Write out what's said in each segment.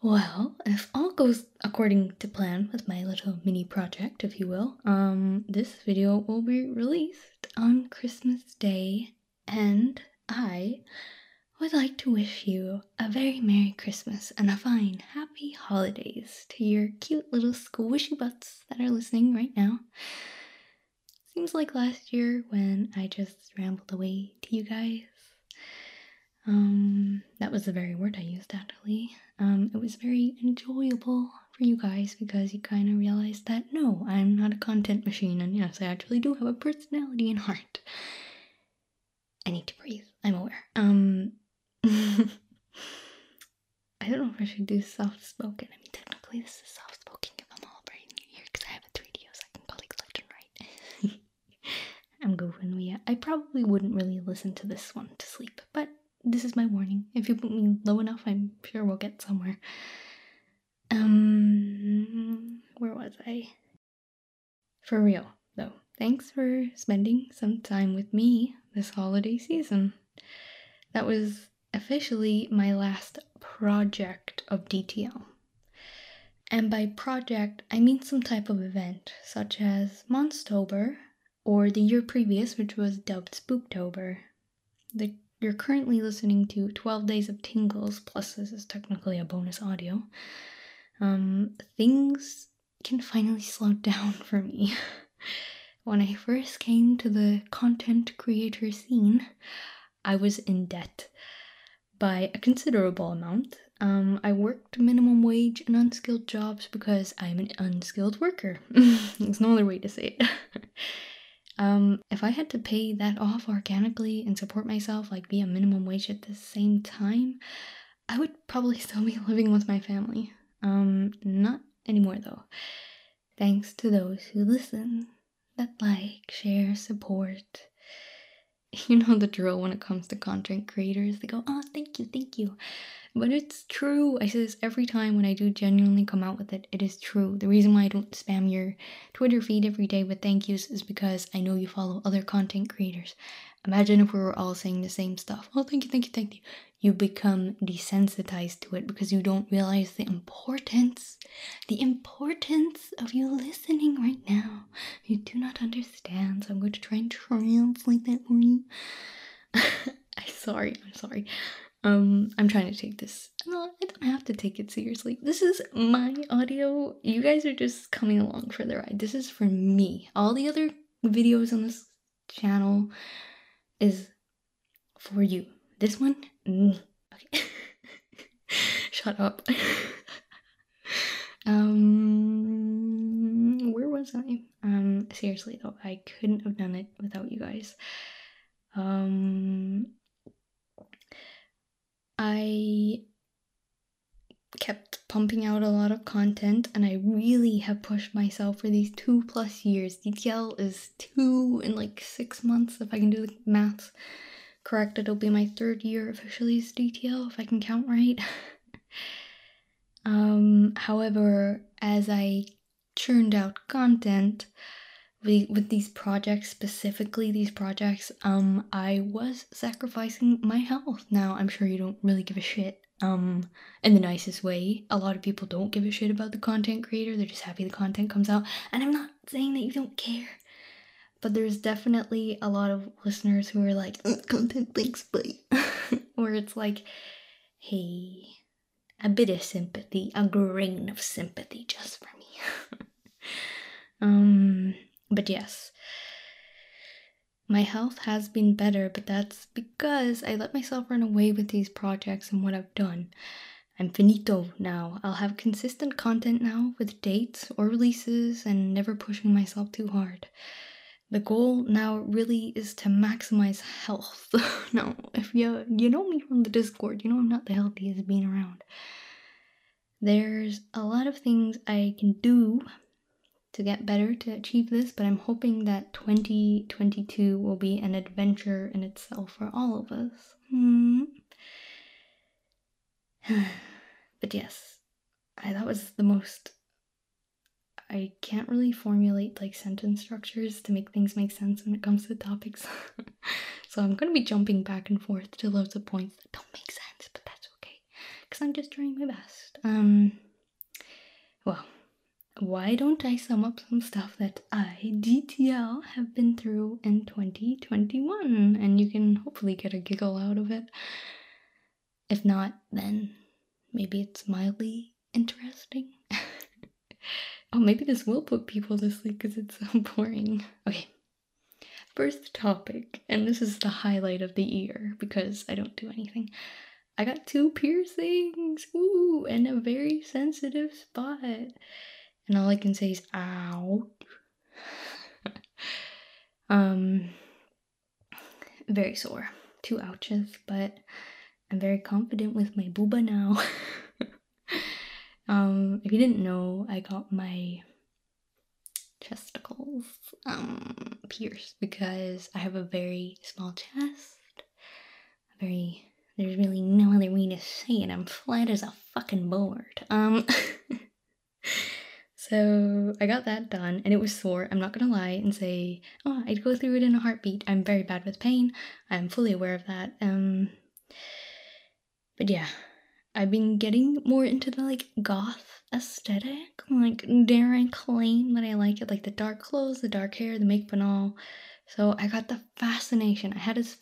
Well, if all goes according to plan with my little mini project, if you will, this video will be released on Christmas Day, and I would like to wish you a very Merry Christmas and a fine, happy holidays to your cute little squishy butts that are listening right now. Seems like last year when I just rambled away to you guys. That was the very word I used actually. It was very enjoyable for you guys because you kind of realized that no, I'm not a content machine, and yes, I actually do have a personality and heart. I need to breathe, I'm aware. I don't know if I should do soft spoken. I mean, technically this is soft spoken if I'm all bright in your ear because I have a 3DO so I can go like left and right. I'm goofing, yeah. I probably wouldn't really listen to this one to sleep, but this is my warning. If you put me low enough, I'm sure we'll get somewhere. Where was I? For real, though, thanks for spending some time with me this holiday season. That was officially my last project of DTL. And by project, I mean some type of event, such as Monstober, or the year previous, which was dubbed Spooktober. You're currently listening to 12 Days of Tingles, plus this is technically a bonus audio. Things can finally slow down for me. When I first came to the content creator scene, I was in debt by a considerable amount. I worked minimum wage and unskilled jobs because I'm an unskilled worker. There's no other way to say it. If I had to pay that off organically and support myself, like via minimum wage at the same time, I would probably still be living with my family. Not anymore though. Thanks to those who listen, that like, share, support. You know the drill when it comes to content creators. They go, oh, thank you. But it's true. I say this every time when I do genuinely come out with it. It is true. The reason why I don't spam your Twitter feed every day with thank yous is because I know you follow other content creators. Imagine if we were all saying the same stuff. Oh, thank you. You become desensitized to it because you don't realize the importance of you listening right now. You do not understand, so I'm going to try and translate that for you. I'm sorry. I'm trying to take this. No, I don't have to take it seriously. This is my audio. You guys are just coming along for the ride. This is for me. All the other videos on this channel is for you. This one, okay. Shut up. Where was I? Seriously though, I couldn't have done it without you guys. I kept pumping out a lot of content, and I really have pushed myself for these 2+ years. DTL is 2 in like 6 months, if I can do the maths correct. It'll be my 3rd year officially as DTL, if I can count right. However, as I churned out content with these projects, specifically these projects, I was sacrificing my health. Now, I'm sure you don't really give a shit, in the nicest way. A lot of people don't give a shit about the content creator, they're just happy the content comes out, and I'm not saying that you don't care, but there's definitely a lot of listeners who are like, content, thanks, bye. Or it's like, hey, a bit of sympathy, a grain of sympathy just for me. But yes, my health has been better, but that's because I let myself run away with these projects and what I've done. I'm finito now. I'll have consistent content now with dates or releases and never pushing myself too hard. The goal now really is to maximize health. Now, if you know me from the Discord, you know I'm not the healthiest being around. There's a lot of things I can do to get better to achieve this, but I'm hoping that 2022 will be an adventure in itself for all of us. But yes, that was the most... I can't really formulate like sentence structures to make things make sense when it comes to topics. So I'm gonna be jumping back and forth to loads of points that don't make sense, but that's okay. because I'm just trying my best. Well, why don't I sum up some stuff that I, DTL, have been through in 2021, and you can hopefully get a giggle out of it. If not, then maybe it's mildly interesting. Oh, maybe this will put people to sleep because it's so boring. Okay, first topic, and this is the highlight of the year because I don't do anything. I got 2 piercings, ooh, in a very sensitive spot. And all I can say is, ouch. Very sore. 2 ouches, but I'm very confident with my booba now. If you didn't know, I got my chesticles pierced because I have a very small chest. There's really no other way to say it. I'm flat as a fucking board. So I got that done and it was sore. I'm not gonna lie and say, oh, I'd go through it in a heartbeat. I'm very bad with pain. I'm fully aware of that. But yeah, I've been getting more into the like goth aesthetic. Like, dare I claim that I like it? Like the dark clothes, the dark hair, the makeup and all. So I got the fascination. I had this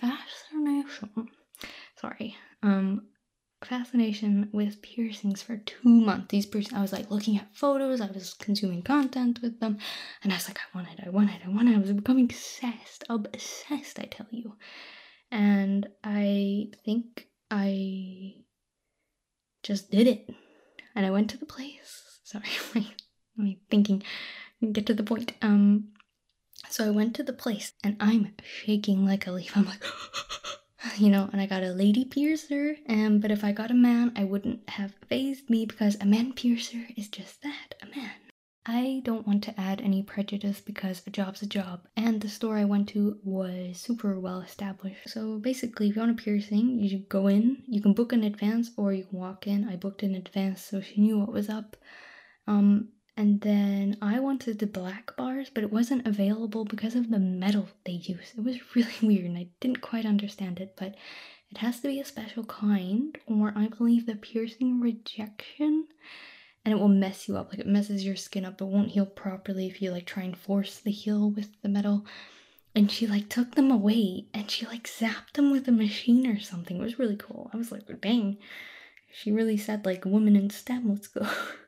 fascination with piercings for 2 months. These piercings, I was like looking at photos, I was consuming content with them, and I was like, I want it. I was becoming obsessed, I tell you. And I think I just did it. And I went to the place. Sorry, my thinking. Get to the point. So I went to the place, and I'm shaking like a leaf. I'm like, and I got a lady piercer, but if I got a man, I wouldn't have fazed me because a man piercer is just that, a man. I don't want to add any prejudice because a job's a job, and the store I went to was super well established. So basically, if you want a piercing, you should go in, you can book in advance or you can walk in. I booked in advance so she knew what was up. And then I wanted the black bars, but it wasn't available because of the metal they use. It was really weird and I didn't quite understand it, but it has to be a special kind, or I believe the piercing rejection, and it will mess you up. Like, it messes your skin up. It won't heal properly if you like try and force the heal with the metal. And she like took them away and she like zapped them with a machine or something. It was really cool. I was like, dang, she really said like women in STEM, let's go.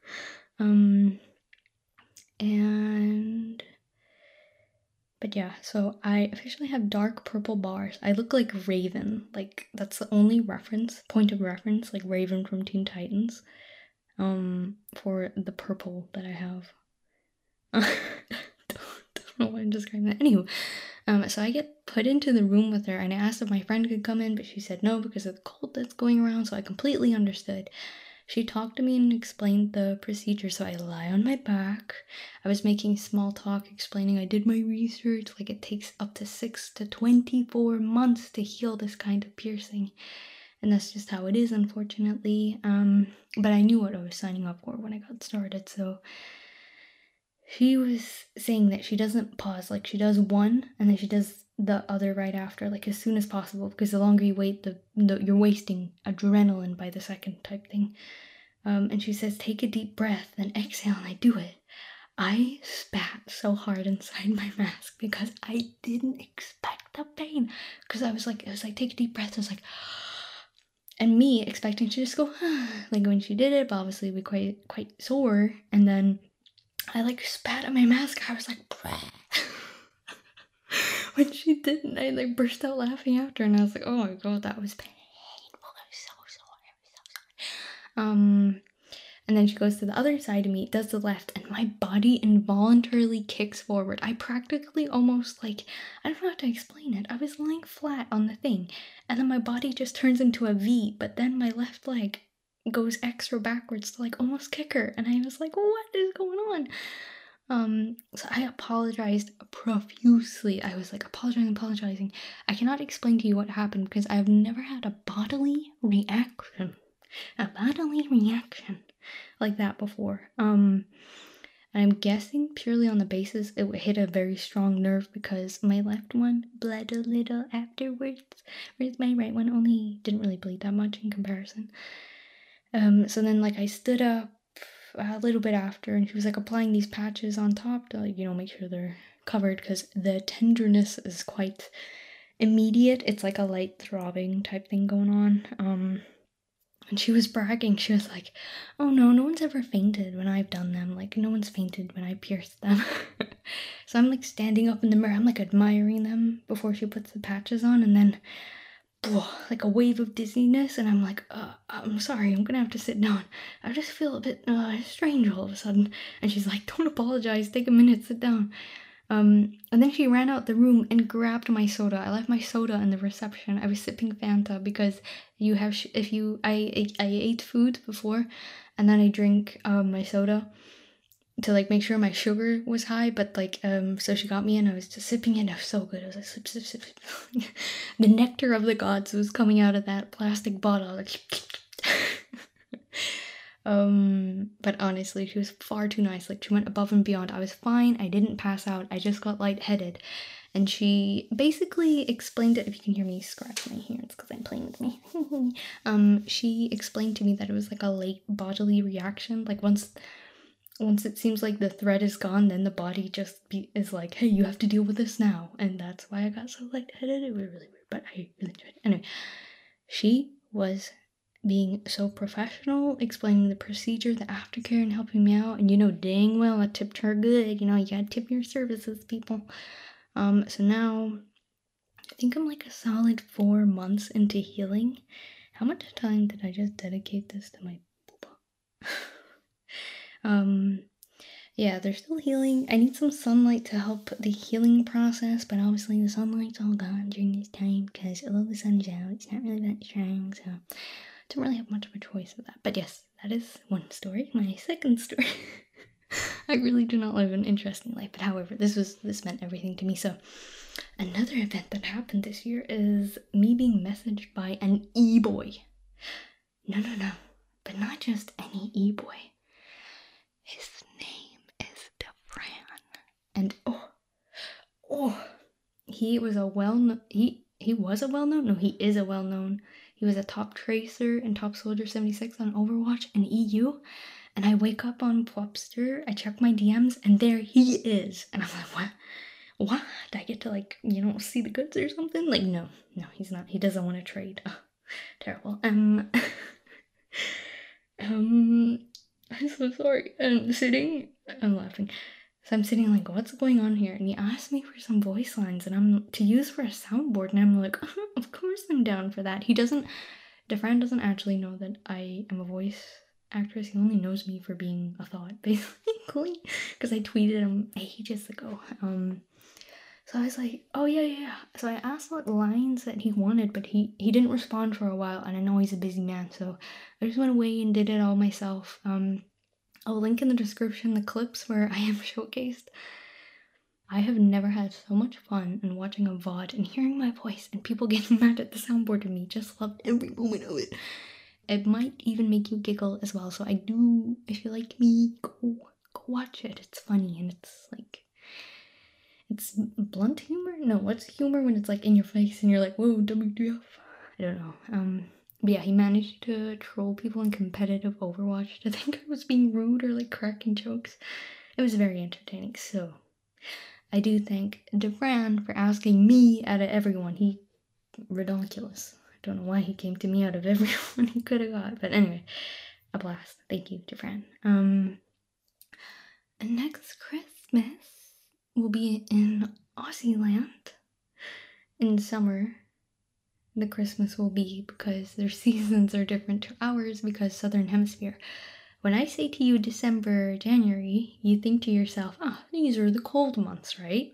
But yeah, so I officially have dark purple bars. I look like Raven, like that's the only point of reference, like Raven from Teen Titans, for the purple that I have. Don't know why I'm describing that. Anywho, so I get put into the room with her and I asked if my friend could come in, but she said no because of the cold that's going around, so I completely understood. She talked to me and explained the procedure, so I lie on my back. I was making small talk, explaining I did my research, like it takes up to 6 to 24 months to heal this kind of piercing. And that's just how it is, unfortunately. But I knew what I was signing up for when I got started, so she was saying that she doesn't pause, like she does one and then she does the other right after, like as soon as possible, because the longer you wait, you're wasting adrenaline by the second type thing. And she says, take a deep breath, then exhale, and I do it. I spat so hard inside my mask because I didn't expect the pain. Because it was like, take a deep breath. I was like, and me expecting to just go, like when she did it, but obviously we quite sore. And then I like spat on my mask. I was like, when she didn't, I like burst out laughing after, and I was like, oh my god, that was painful. I was so sorry. And then she goes to the other side of me, does the left, and my body involuntarily kicks forward. I practically almost like, I don't know how to explain it. I was lying flat on the thing, and then my body just turns into a V, but then my left leg goes extra backwards to like almost kick her, and I was like, what is going on? So I apologized profusely. I was like apologizing. I cannot explain to you what happened because I've never had a bodily reaction like that before. And I'm guessing purely on the basis it would hit a very strong nerve because my left one bled a little afterwards, whereas my right one only didn't really bleed that much in comparison. So then like I stood up a little bit after, and she was like applying these patches on top to like, make sure they're covered, because the tenderness is quite immediate. It's like a light throbbing type thing going on. And she was bragging. She was like, "Oh no one's ever fainted when I've done them. Like, no one's fainted when I pierced them." So I'm like standing up in the mirror. I'm like admiring them before she puts the patches on, and then like a wave of dizziness, and I'm like, I'm sorry, I'm gonna have to sit down. I just feel a bit strange all of a sudden. And she's like, "Don't apologize. Take a minute. Sit down." And then she ran out the room and grabbed my soda. I left my soda in the reception. I was sipping Fanta because I ate food before, and then I drink my soda to like make sure my sugar was high. But like so she got me, and I was just sipping it. It was so good. I was like sip sip sip. The nectar of the gods was coming out of that plastic bottle. Like but honestly, she was far too nice. Like, she went above and beyond. I was fine. I didn't pass out. I just got lightheaded. And she basically explained it. If you can hear me scratch my hair, it's because I'm playing with me. She explained to me that it was like a late bodily reaction. Like, once it seems like the thread is gone, then the body just is like, "Hey, you have to deal with this now." And that's why I got so lightheaded. It was really weird, but I really enjoyed it. Anyway, she was being so professional, explaining the procedure, the aftercare, and helping me out. And dang well I tipped her good. You gotta tip your services, people. So now I think I'm like a solid 4 months into healing. How much time did I just dedicate this to my poopa? Yeah, they're still healing. I need some sunlight to help the healing process, but obviously the sunlight's all gone during this time because although the sun's out, it's not really that strong, so don't really have much of a choice with that. But yes, that is one story. My second story. I really do not live an interesting life, but however, this meant everything to me. So another event that happened this year is me being messaged by an e-boy. No, but not just any e-boy. His name is DeFran, and he is a well-known. He was a top tracer and top soldier 76 on Overwatch and EU. And I wake up on Plopster, I check my DMs, and there he is. And I'm like, what? Did I get to see the goods or something? Like, no, he's not. He doesn't want to trade. Oh, terrible. I'm so sorry. I'm laughing. So I'm sitting like, what's going on here? And he asked me for some voice lines and I'm to use for a soundboard. And I'm like, of course I'm down for that. DeFran doesn't actually know that I am a voice actress. He only knows me for being a thought, basically. Because I tweeted him ages ago. So I was like, oh yeah. So I asked what lines that he wanted, but he didn't respond for a while. And I know he's a busy man, so I just went away and did it all myself. I'll link in the description the clips where I am showcased. I have never had so much fun in watching a VOD and hearing my voice and people getting mad at the soundboard of me. Just loved every moment of it. It might even make you giggle as well. So if you like me, go watch it. It's funny and it's blunt humor? No, what's humor when it's like in your face and you're like, whoa, WTF? I don't know. But yeah, he managed to troll people in competitive Overwatch to think I was being rude or like cracking jokes. It was very entertaining. So I do thank DeFran for asking me out of everyone. He ridiculous. I don't know why he came to me out of everyone he could have got. But anyway, a blast. Thank you, DeFran. Next Christmas will be in Aussie land in summer. The Christmas will be because their seasons are different to ours because Southern Hemisphere. When I say to you December, January, you think to yourself, these are the cold months, right?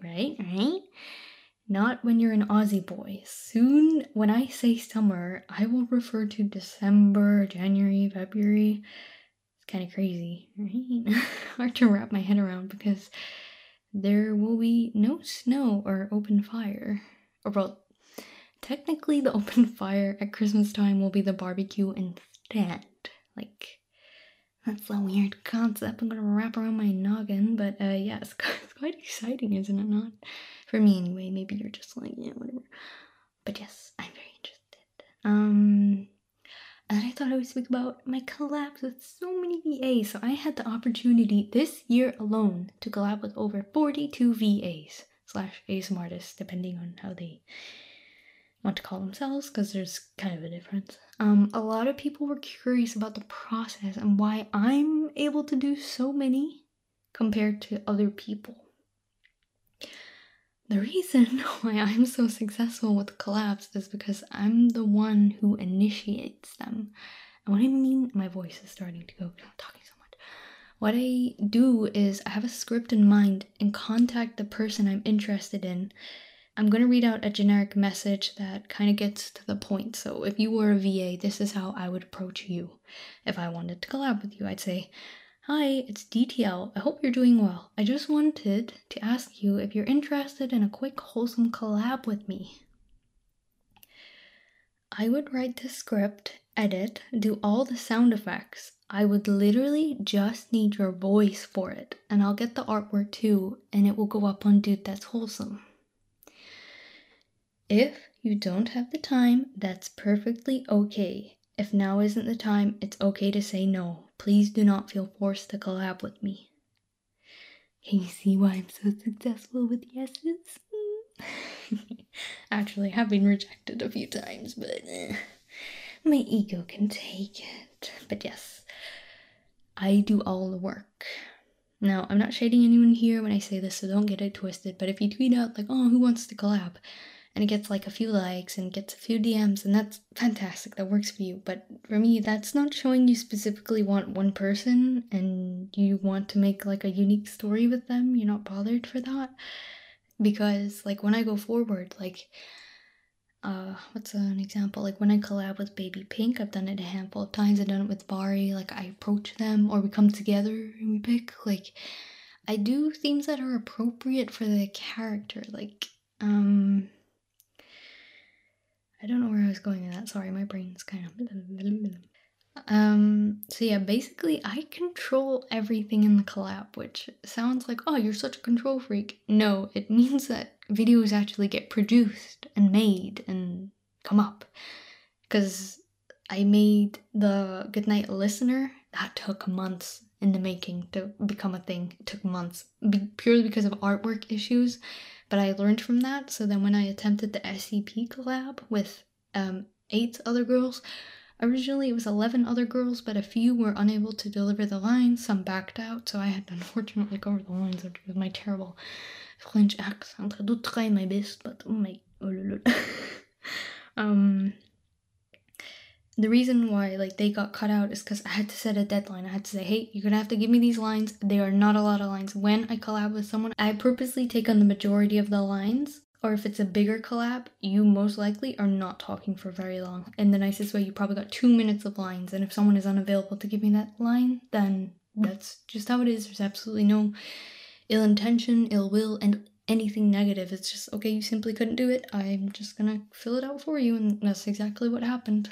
Not when you're an Aussie boy. Soon, when I say summer, I will refer to December, January, February. It's kind of crazy, right? Hard to wrap my head around because there will be no snow or open fire. Or, well, technically the open fire at Christmas time will be the barbecue instead. That's a weird concept I'm gonna wrap around my noggin, but yeah, it's quite exciting, isn't it not? For me anyway, maybe you're just like, yeah, whatever. But yes, I'm very interested. And then I thought thought I would speak about my collabs with so many VAs. So I had the opportunity this year alone to collab with over 42 VAs slash ASMR artists, depending on how they want to call themselves, because there's kind of a difference. A lot of people were curious about the process and why I'm able to do so many compared to other people. The reason why I'm so successful with collabs is because I'm the one who initiates them. And what I mean, my voice is starting to go, I'm talking so much. What I do is I have a script in mind and contact the person I'm interested in. I'm going to read out a generic message that kind of gets to the point. So if you were a VA, this is how I would approach you. If I wanted to collab with you, I'd say, "Hi, it's DTL. I hope you're doing well. I just wanted to ask you if you're interested in a quick, wholesome collab with me." I would write the script, edit, do all the sound effects. I would literally just need your voice for it, and I'll get the artwork too, and it will go up on Dude That's Wholesome. If you don't have the time, that's perfectly okay. If now isn't the time, it's okay to say no. Please do not feel forced to collab with me. Can you see why I'm so successful with yeses? Actually, I have been rejected a few times, but my ego can take it. But yes, I do all the work. Now, I'm not shading anyone here when I say this, so don't get it twisted, but if you tweet out like, "Oh, who wants to collab?" and it gets like a few likes and gets a few DMs, and that's fantastic, that works for you. But for me, that's not showing you specifically want one person and you want to make like a unique story with them. You're not bothered for that. Because like when I go forward, like what's an example? Like when I collab with Baby Pink, I've done it a handful of times. I've done it with Bari, like I approach them or we come together and we pick. Like I do themes that are appropriate for the character. Like I don't know where I was going with that. Sorry, my brain's kind of so yeah, basically I control everything in the collab, which sounds like, "Oh, you're such a control freak." No, it means that videos actually get produced and made and come up. Because I made the Goodnight Listener, that took months in the making to become a thing. It took months, purely because of artwork issues. But I learned from that, so then when I attempted the SCP collab with 8 other girls, originally it was 11 other girls, but a few were unable to deliver the lines, some backed out, so I had to unfortunately cover the lines with my terrible French accent. I do try my best, but oh my... The reason why like they got cut out is because I had to set a deadline. I had to say, "Hey, you're gonna have to give me these lines." They are not a lot of lines. When I collab with someone, I purposely take on the majority of the lines. Or if it's a bigger collab, you most likely are not talking for very long. In the nicest way, you probably got 2 minutes of lines. And if someone is unavailable to give me that line, then that's just how it is. There's absolutely no ill intention, ill will, and anything negative. It's just, okay, you simply couldn't do it. I'm just gonna fill it out for you. And that's exactly what happened.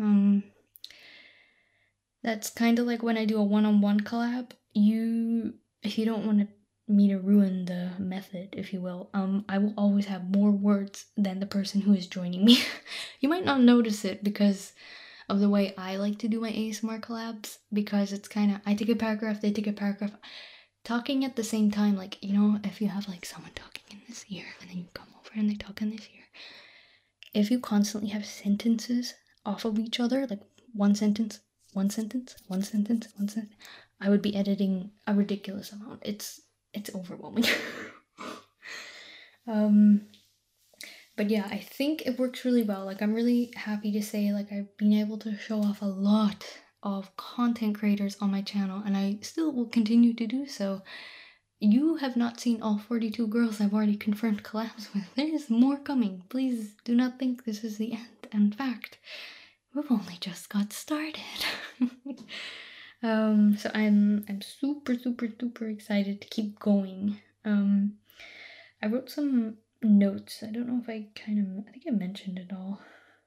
That's kind of like when I do a one-on-one collab. If you don't want me to ruin the method, if you will, I will always have more words than the person who is joining me. You might not notice it because of the way I like to do my ASMR collabs, because it's kind of, I take a paragraph, they take a paragraph, talking at the same time. Like, you know, if you have like someone talking in this ear and then you come over and they talk in this ear, if you constantly have sentences off of each other, like one sentence, one sentence, one sentence, one sentence, I would be editing a ridiculous amount. It's overwhelming. But yeah, I think it works really well. Like, I'm really happy to say, like, I've been able to show off a lot of content creators on my channel, and I still will continue to do so. You have not seen all 42 girls I've already confirmed collabs with. There is more coming. Please do not think this is the end. In fact, we've only just got started. So I'm super, super, super excited to keep going. I wrote some notes. I don't know if I think I mentioned it all.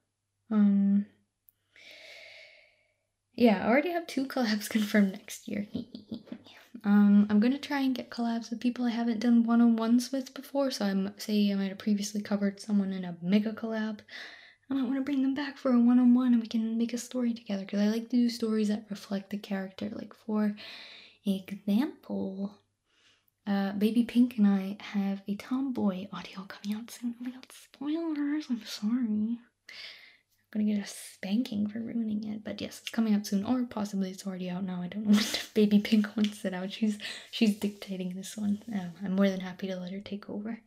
Yeah, I already have 2 collabs confirmed next year. I'm gonna try and get collabs with people I haven't done one-on-ones with before. So I might have previously covered someone in a mega collab. I might want to bring them back for a one-on-one and we can make a story together, because I like to do stories that reflect the character. Like, for example, Baby Pink and I have a Tomboy audio coming out soon. Oh my god, spoilers! I'm sorry. I'm gonna get a spanking for ruining it, but yes, it's coming out soon, or possibly it's already out now. I don't know if Baby Pink wants it out. She's dictating this one. I'm more than happy to let her take over.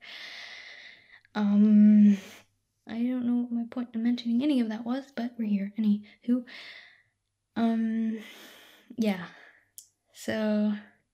I don't know what my point in mentioning any of that was, but we're here. Anywho, yeah. So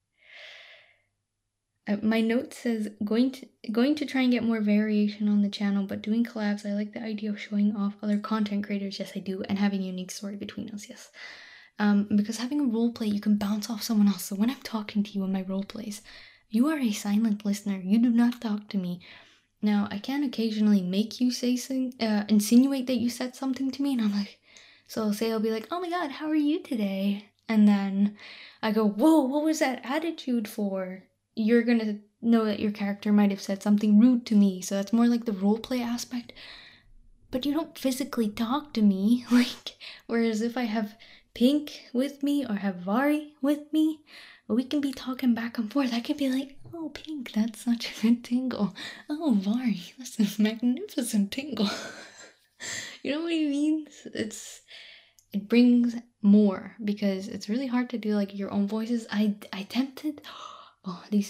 my note says going to try and get more variation on the channel, but doing collabs. I like the idea of showing off other content creators. Yes, I do, and having a unique story between us. Yes, because having a role play, you can bounce off someone else. So when I'm talking to you in my role plays, you are a silent listener. You do not talk to me. Now, I can occasionally make you say something, insinuate that you said something to me, and I'm like, so I'll be like, oh my god, how are you today? And then I go, whoa, what was that attitude for? You're gonna know that your character might have said something rude to me, so that's more like the roleplay aspect. But you don't physically talk to me, like, whereas if I have Pink with me or have Vari with me, we can be talking back and forth. I could be like, oh, Pink, that's such a good tingle. Oh, Vari, that's a magnificent tingle. You know what I mean? It brings more, because it's really hard to do like your own voices. I attempted. Oh, this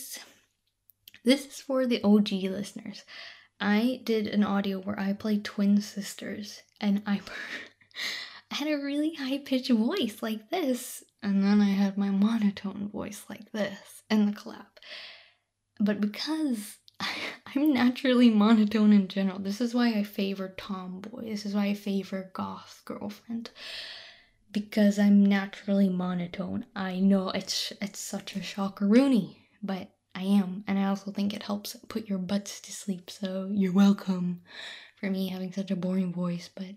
is for the OG listeners. I did an audio where I played twin sisters, and I had a really high-pitched voice like this, and then I had my monotone voice like this in the collab. But because I'm naturally monotone in general, this is why I favor tomboy, this is why I favor goth girlfriend, because I'm naturally monotone. I know it's such a shockaroonie, but I am, and I also think it helps put your butts to sleep, so you're welcome for me having such a boring voice. But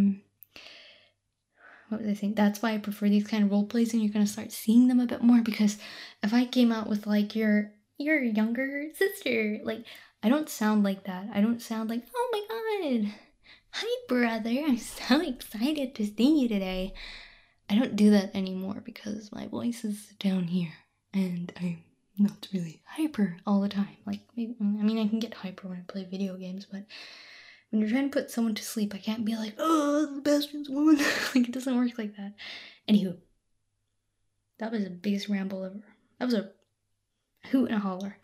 what was I saying? That's why I prefer these kind of role plays, and you're gonna start seeing them a bit more, because if I came out with like your younger sister, like, I don't sound like that. I don't sound like, oh my god, hi brother, I'm so excited to see you today. I don't do that anymore because my voice is down here, and I'm not really hyper all the time. Like, maybe, I mean, I can get hyper when I play video games, but when you're trying to put someone to sleep, I can't be like, oh, the Bastion's woman. Like, it doesn't work like that. Anywho, that was the biggest ramble ever. That was a hoot and a holler.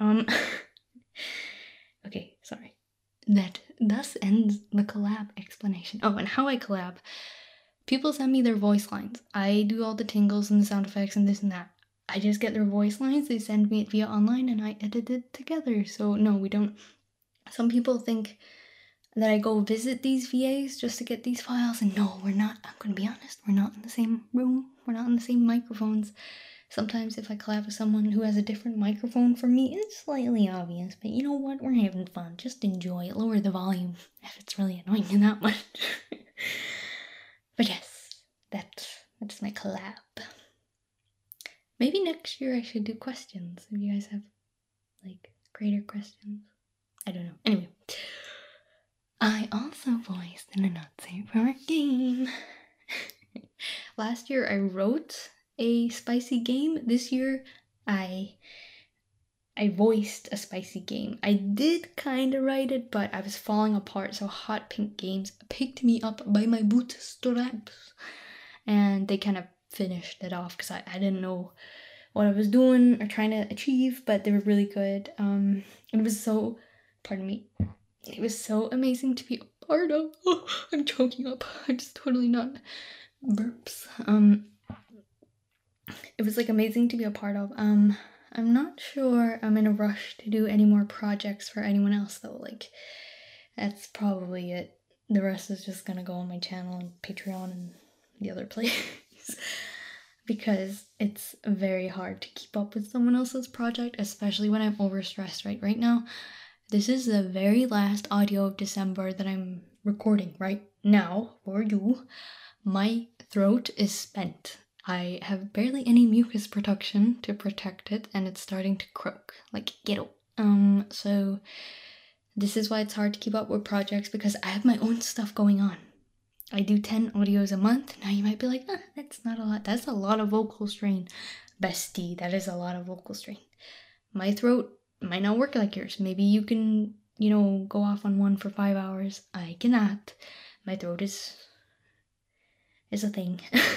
Okay, sorry. That thus ends the collab explanation. Oh, and how I collab. People send me their voice lines. I do all the tingles and the sound effects and this and that. I just get their voice lines, they send me it via online, and I edit it together. So no, we don't. Some people think that I go visit these VAs just to get these files, and no, we're not. I'm gonna be honest, we're not in the same room, we're not in the same microphones. Sometimes if I collab with someone who has a different microphone from me, it's slightly obvious, but you know what, we're having fun, just enjoy it, lower the volume if it's really annoying you that much. But yes, that's my collab. Maybe next year I should do questions, if you guys have, like, greater questions. I don't know. Anyway. I also voiced in a Not Safe for Work game. Last year I wrote a spicy game. This year I voiced a spicy game. I did kind of write it, but I was falling apart, so Hot Pink Games picked me up by my bootstraps, and they kind of finished it off because I didn't know what I was doing or trying to achieve, but they were really good. It was so, pardon me, it was so amazing to be a part of. Oh, I'm choking up. I'm just totally not burps. It was like amazing to be a part of. I'm not sure I'm in a rush to do any more projects for anyone else though. Like, that's probably it. The rest is just gonna go on my channel and Patreon and the other place. Because it's very hard to keep up with someone else's project, especially when I'm overstressed right now. This is the very last audio of December that I'm recording right now for you. My throat is spent. I have barely any mucus production to protect it, and it's starting to croak like ghetto. So This is why it's hard to keep up with projects, because I have my own stuff going on. I do 10 audios a month. Now you might be like, that's not a lot. That's a lot of vocal strain. Bestie, that is a lot of vocal strain. My throat might not work like yours. Maybe you can, go off on one for 5 hours. I cannot. My throat is a thing.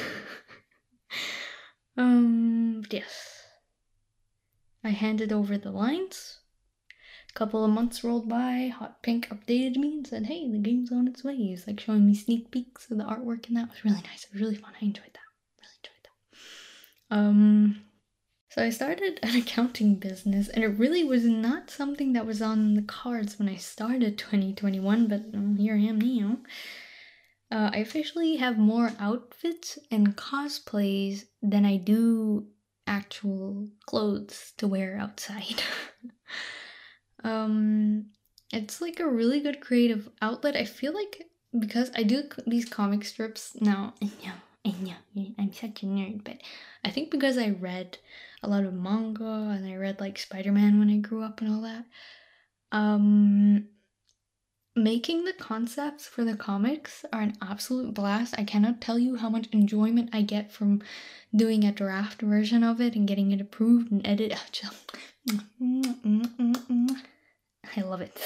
But yes. I handed over the lines. A couple of months rolled by. Hot Pink updated me and said, hey, the game's on its way. He was like showing me sneak peeks of the artwork, and that was really nice. It was really fun. I enjoyed that. So I started an accounting business, and it really was not something that was on the cards when I started 2021, but here I am now. I officially have more outfits and cosplays than I do actual clothes to wear outside. It's like a really good creative outlet. I feel like because I do these comic strips now, I'm such a nerd, but I think because I read a lot of manga and I read like Spider-Man when I grew up and all that, making the concepts for the comics are an absolute blast. I cannot tell you how much enjoyment I get from doing a draft version of it and getting it approved and edited. I love it.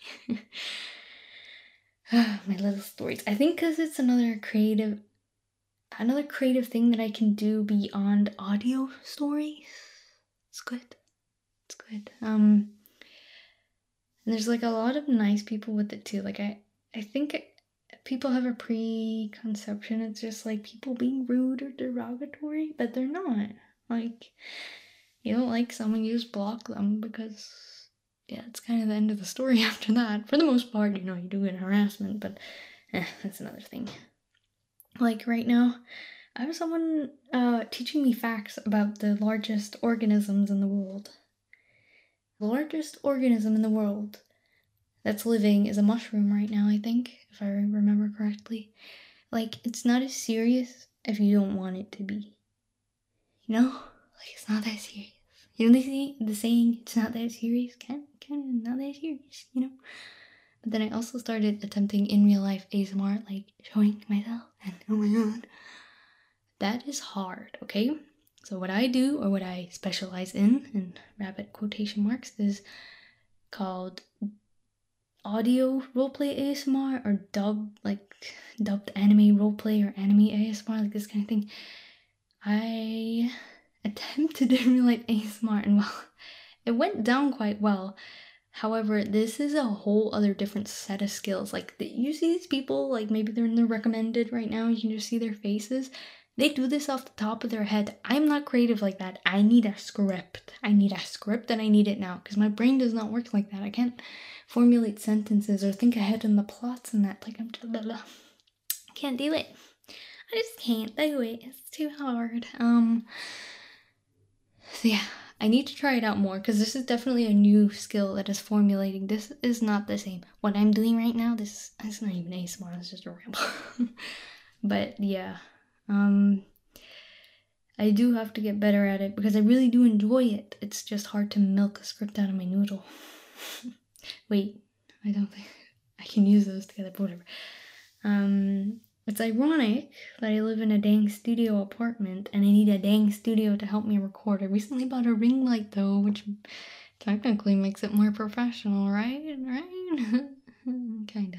My little stories. I think because it's another creative thing that I can do beyond audio stories. It's good. And there's like a lot of nice people with it too. Like I think people have a preconception. It's just like people being rude or derogatory, but they're not. Like, you don't like someone, you just block them, because it's kind of the end of the story after that. For the most part, you do get harassment, but that's another thing. Like right now, I have someone teaching me facts about the largest organisms in the world. The largest organism in the world that's living is a mushroom right now, I think, if I remember correctly. Like, it's not as serious if you don't want it to be. Like, it's not that serious. The saying, it's not that serious, kind of not that serious, But then I also started attempting in real life ASMR, like showing myself, and oh my god. That is hard, okay? So what I do, or what I specialize in rabbit quotation marks, is called audio roleplay ASMR, or dubbed anime roleplay, or anime ASMR, like this kind of thing. I attempted in real life ASMR, and it went down quite well. However, this is a whole other different set of skills. Like, you see these people, like maybe they're in the recommended right now, you can just see their faces. They do this off the top of their head. I'm not creative like that. I need a script. And I need it now, because my brain does not work like that. I can't formulate sentences or think ahead in the plots and that. Like, I can't do it. I just can't do it. It's too hard. So yeah, I need to try it out more, because this is definitely a new skill that is formulating. This is not the same. What I'm doing right now, it's not even ASMR, it's just a ramble. But yeah, I do have to get better at it, because I really do enjoy it. It's just hard to milk a script out of my noodle. Wait, I don't think I can use those together, but whatever. It's ironic that I live in a dang studio apartment and I need a dang studio to help me record. I recently bought a ring light though, which technically makes it more professional, right? Kinda.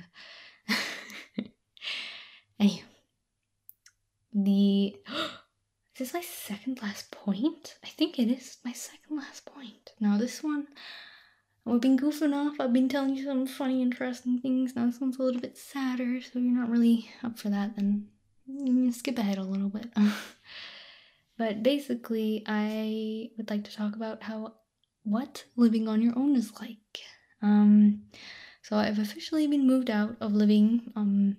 Anyway. Is this my second last point? I think it is my second last point. Now this one, I've been goofing off. I've been telling you some funny, interesting things. Now this one's a little bit sadder, so you're not really up for that, then skip ahead a little bit. But basically, I would like to talk about what living on your own is like. So I've officially been moved out of living.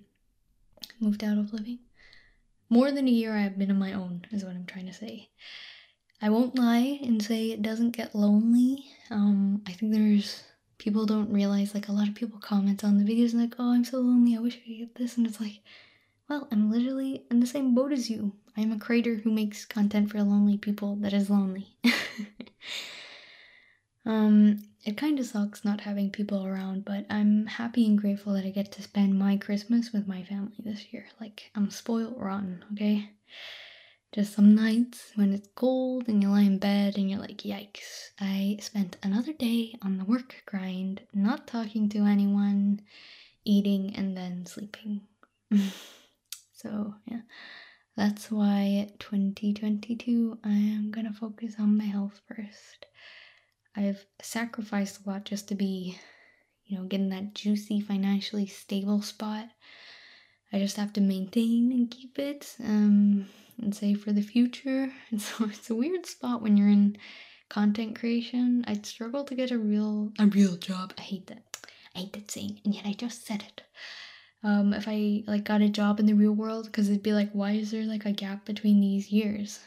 More than a year I've been on my own, is what I'm trying to say. I won't lie and say it doesn't get lonely. I think people don't realize, like, a lot of people comment on the videos and like, oh, I'm so lonely, I wish I could get this, and it's like, well, I'm literally in the same boat as you. I'm a creator who makes content for lonely people that is lonely. It kind of sucks not having people around, but I'm happy and grateful that I get to spend my Christmas with my family this year. Like, I'm spoiled rotten, okay? Just some nights when it's cold and you lie in bed and you're like, yikes, I spent another day on the work grind, not talking to anyone, eating, and then sleeping. So, yeah, that's why 2022 I am gonna focus on my health first. I've sacrificed a lot just to be, get in that juicy, financially stable spot. I just have to maintain and keep it, and save for the future. And so it's a weird spot when you're in content creation. I'd struggle to get a real job. I hate that saying, and yet I just said it. If I got a job in the real world, because it'd be like, why is there a gap between these years?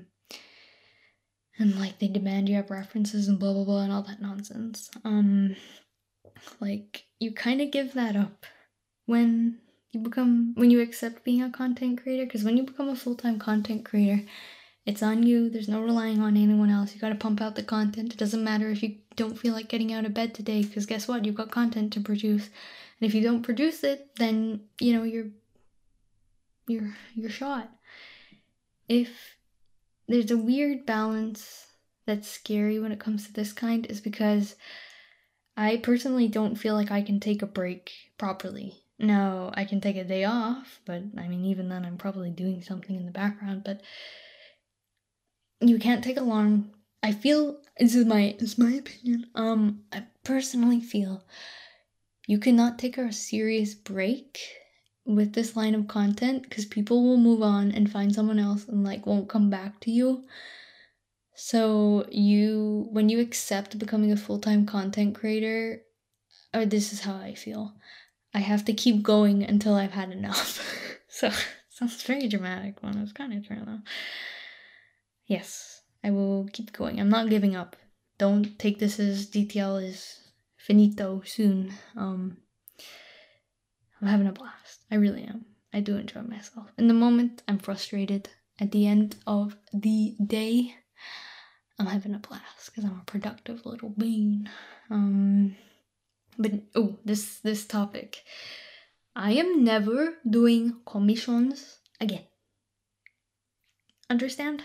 And they demand you have references and blah blah blah and all that nonsense. You kind of give that up when you accept being a content creator, because when you become a full-time content creator, it's on you. There's no relying on anyone else. You got to pump out the content. It doesn't matter if you don't feel like getting out of bed today, because guess what? You've got content to produce. And if you don't produce it, then you're shot. If there's a weird balance that's scary when it comes to this kind, is because I personally don't feel like I can take a break properly. Now, I can take a day off, but even then I'm probably doing something in the background, but you can't take a long... I feel, this is my opinion, I personally feel you cannot take a serious break with this line of content, because people will move on and find someone else and won't come back to you. So when you accept becoming a full-time content creator, or this is how I feel, I have to keep going until I've had enough. So, sounds very dramatic, but it's kind of true though. Yes, I will keep going. I'm not giving up. Don't take this as DTL is finito soon. I'm having a blast. I really am. I do enjoy myself. In the moment, I'm frustrated. At the end of the day, I'm having a blast because I'm a productive little bean. But this topic. I am never doing commissions again. Understand?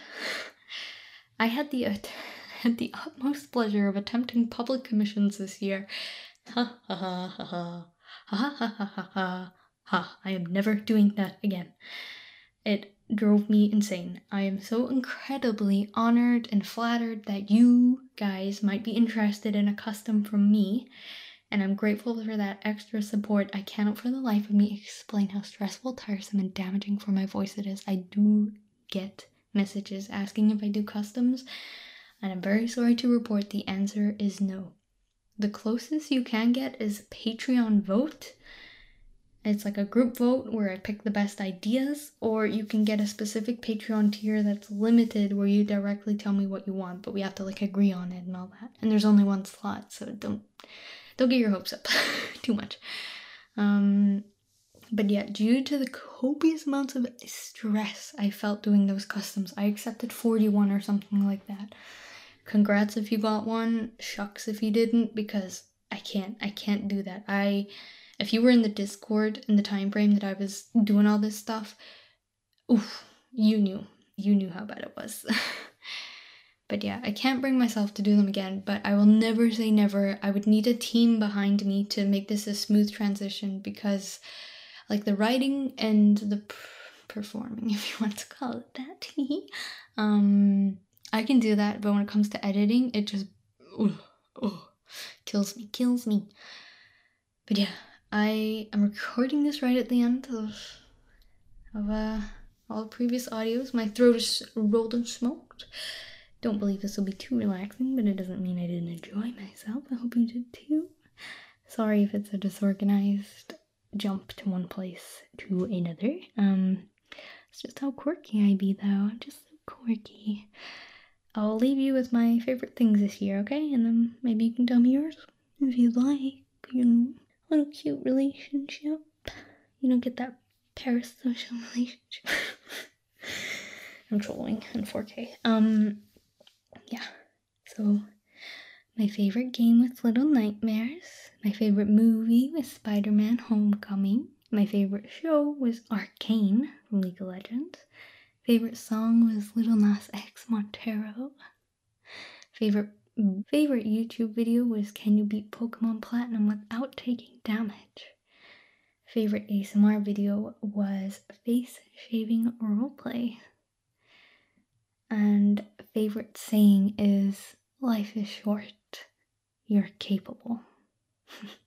I had the utmost pleasure of attempting public commissions this year. Ha ha ha ha ha ha ha ha ha ha ha. I am never doing that again. It drove me insane. I am so incredibly honored and flattered that you guys might be interested in a custom from me, and I'm grateful for that extra support. I cannot for the life of me explain how stressful, tiresome, and damaging for my voice it is. I do get messages asking if I do customs, and I'm very sorry to report the answer is no. The closest you can get is Patreon vote. It's a group vote where I pick the best ideas, or you can get a specific Patreon tier that's limited where you directly tell me what you want, but we have to agree on it and all that. And there's only one slot, so don't get your hopes up too much. But yeah, due to the copious amounts of stress I felt doing those customs, I accepted 41 or something like that. Congrats if you got one, shucks if you didn't, because I can't do that. If you were in the Discord in the time frame that I was doing all this stuff, you knew how bad it was. But yeah, I can't bring myself to do them again, but I will never say never. I would need a team behind me to make this a smooth transition, because the writing and the performing, if you want to call it that, I can do that, but when it comes to editing, it just kills me. But yeah, I am recording this right at the end of all previous audios. My throat is rolled and smoked. Don't believe this will be too relaxing, but it doesn't mean I didn't enjoy myself. I hope you did too. Sorry if it's a disorganized jump to one place to another. It's just how quirky I be, though. I'm just so quirky. I'll leave you with my favorite things this year, okay? And then maybe you can tell me yours if you'd like. Little cute relationship. Get that parasocial relationship. I'm trolling in 4K. Yeah. So My favorite game was Little Nightmares. My favorite movie was Spider-Man Homecoming. My favorite show was Arcane from League of Legends. Favorite song was Little Nas X Montero. Favorite YouTube video was Can You Beat Pokemon Platinum Without Taking Damage? Favorite ASMR video was Face Shaving Roleplay. And favorite saying is, life is short, you're capable.